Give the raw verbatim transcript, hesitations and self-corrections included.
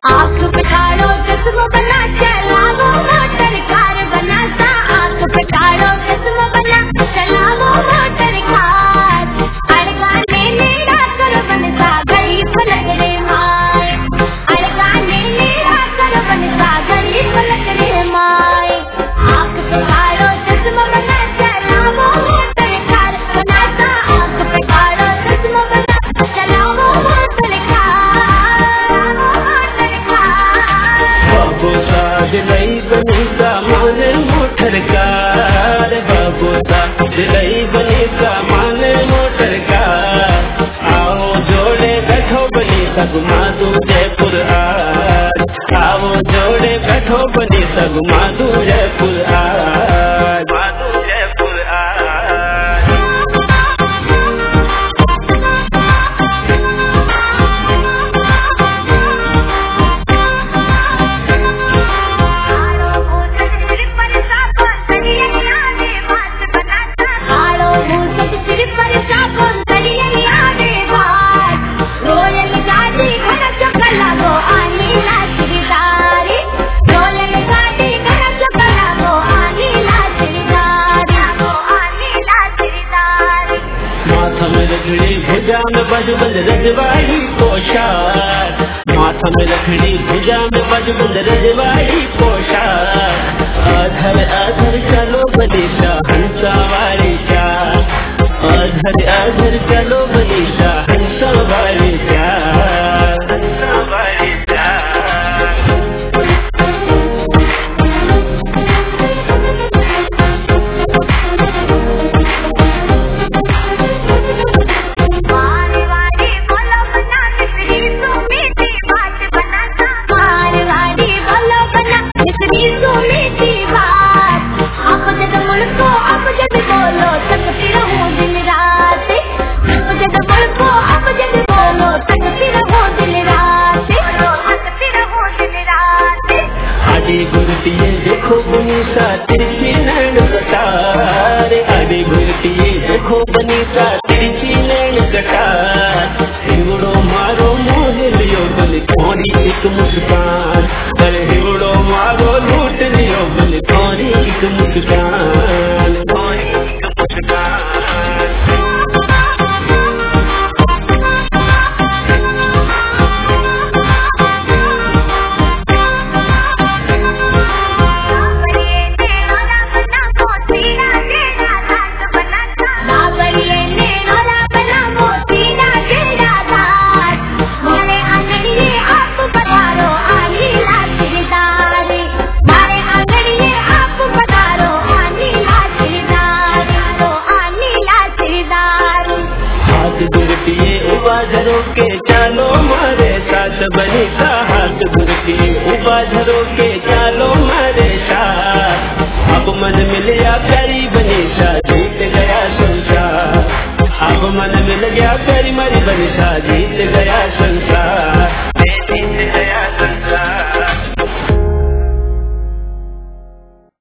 आँख पे काढ़ो चश्मा बना चलावो मोटर कार बना सा। आँख पे काढ़ो चश्मा बना चलावो मोटर कार। अड़गाने नीड़ा कर बनसा गरीब पलक रे माय। अड़गाने नीड़ा कर बनसा गरीब पलक रे माय। आँख पे काढ़ो चश्मा बना चलावो मोटर कार बना सा। आँख पे काढ़ो चश्मा बना चलावो मोटर कार। दिलई बनी सामान मोटर कार, बाबूसा दिलई बनी सामान मोटर कार। आओ जोड़े बैठो बनी सब माधु जयपुर आज। आओ जोड़े बैठो बनी सब माधु जयपुर आज। माधु जयपुर आज। भुजा में बजबंद रजवाड़ी पोशाक। माथा में रखड़ी भुजा में बजबंद रजवाड़ी पोशाक। अधर अधर चलो बनीशा हंसा वाली चार। अधर अधर चलो बनीशा हंसा वाली चार। हंसा वाली देखो बनीसा तिरछी नैन कटार। आगे घुरती देखो बनीसा तिरछी नैन कटार। हिवड़ो मारो मोह लियो बल थोड़ी एक मुस्कान। अरे हिवड़ो मारो लूट लियो बल थोड़ी एक मुस्कान। थोड़ी एक मुस्कान। के चलो मारे साथ बनीसा हाथ गुरती उबा धरो के